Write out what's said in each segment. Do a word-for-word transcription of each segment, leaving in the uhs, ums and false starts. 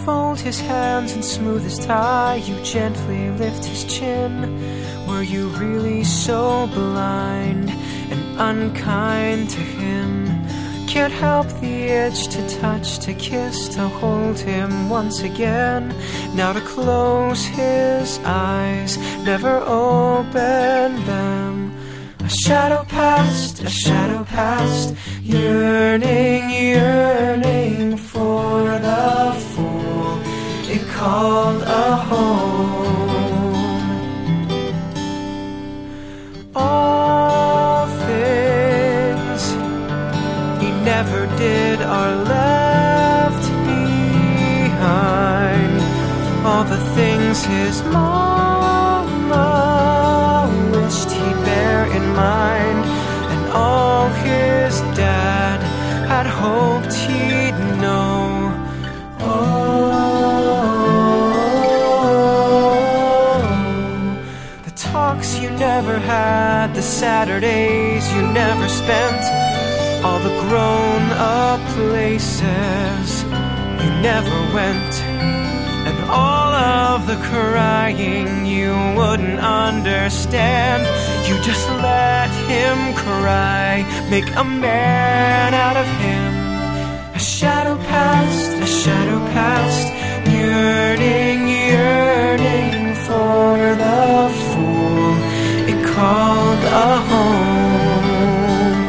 fold his hands and smooth his tie, you gently lift his chin. Were you really so blind and unkind to him? Can't help the itch to touch, to kiss, to hold him once again. Now to close his eyes, never open them. A shadow past, a shadow past, yearning, yearning for the fool it called a home. All things he never did are left behind. All the things his mama wished he'd bear in mind, and all his dad had hoped he'd know. Oh, the talks you never had, the Saturdays you never spent, all the grown-up places you never went, and all of the crying you wouldn't understand. You just let him cry, make a man out of him. A shadow past, a shadow past, yearning, yearning for the fool it called a home.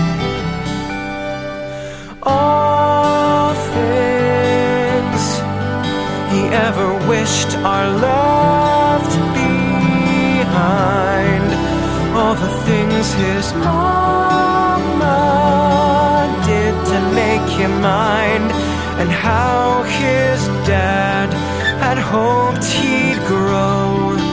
All things he ever wished are left behind. All the things his mama did to make him mind, and how his dad had hoped he'd grow.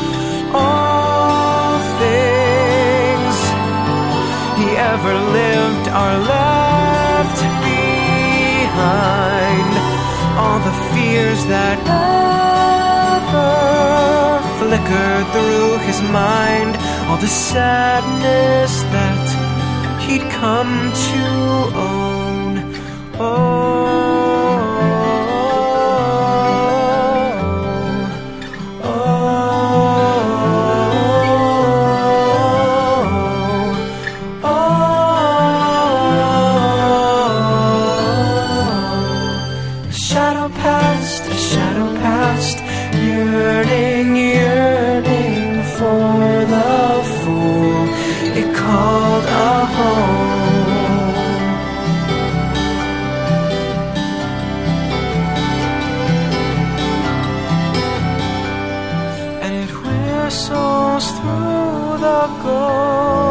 All things he ever lived are left behind. All the fears that ever flickered through his mind, all the sadness that he'd come to own. Oh, oh, oh, oh. A shadow past, a shadow past, yearning, yearning for the fool it called a home. And it whistles through the gold